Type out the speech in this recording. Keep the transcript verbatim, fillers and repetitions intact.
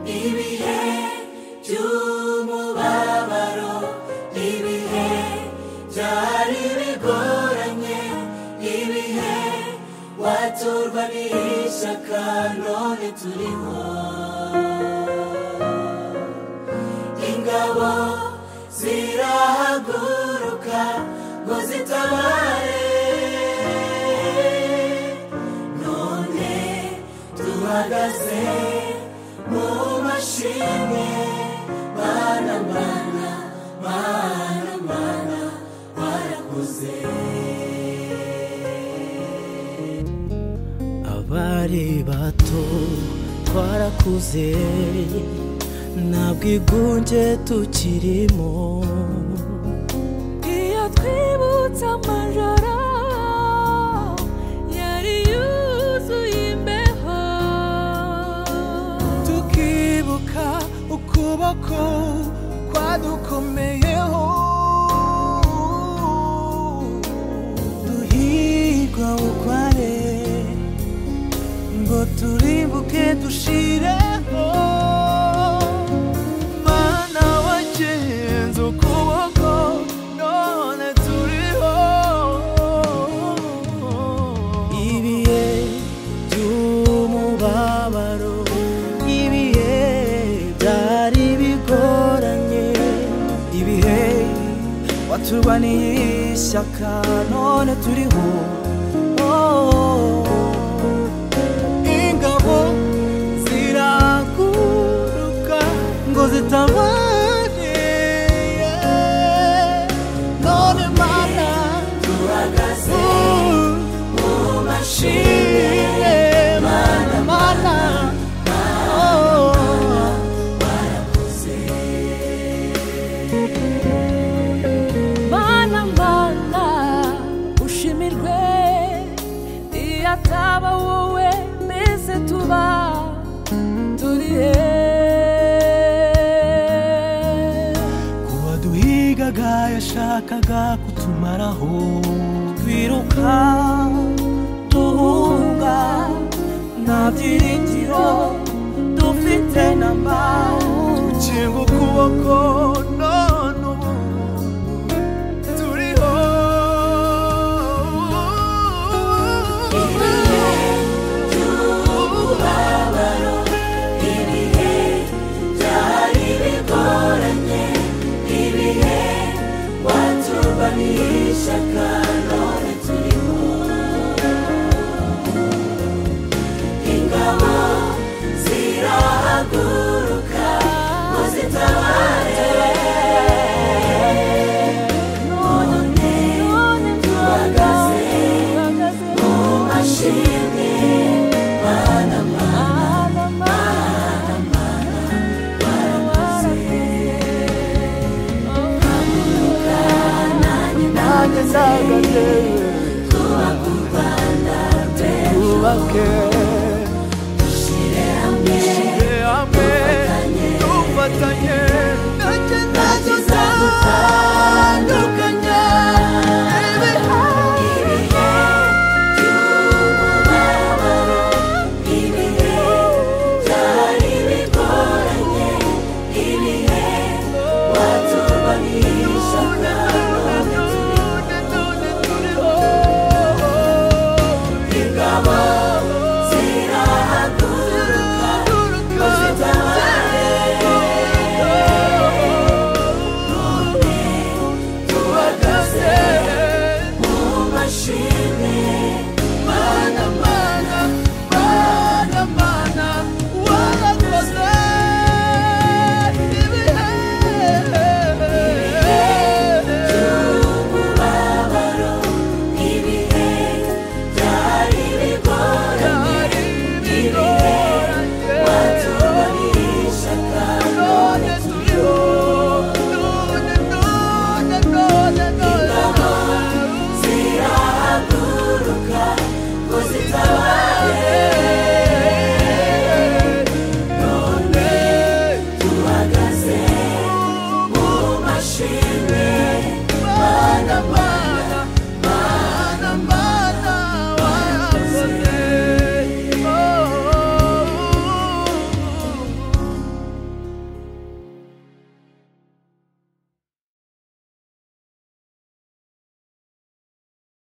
ibihe by'umubabaro, ibihe byari bigoranye, ibihe waturwaniye ishyaka, none turiho. Ingabo zirahaguruka ngo zitabare, none duhagaze mu mashimwe. Mana, Mana, Mana, Mana, warakoze. Abari bato twarakuze, nta bwigunge tukirimo. Iyo twibutse amajoro yari yuzuye imbeho, tukibuka ukuboko kwadukomeyeho, duhigwa bukware ngo turimbuke dushireho. Mana wagenze ukuboko, none turiho. Ibihe by'umubabaro, ibihe byari bigoranye, ibihe waturwaniye ishyaka, none turiho. Ingabo ziraguruka ngo zitabare, none Mana Duhagaze mu mashimwe. Mana, Mana, warakoze. Mana, Mana, ushimirwe. Iyo ataba wowe mbese tuba turi he? kuwaduhigaga yashakaga kutumaraho, twiruka duhunga, nta byiringiro dufite namba. Ukinga ukuboko, none ubu turiho. Ibihe by'umubabaro, ibihe byari bigoranye, ibihe waturwaniye ishyaka, none turiho. Ingabo zirahaguruka ngo zitabare, none duhagaze mu mashimwe. Mana, Mana, Mana, Mana, warakoze. Haguruka nanjye Nanjye ndahagaze, ndahagaze, twubake u Rwanda rw'ejo. twubake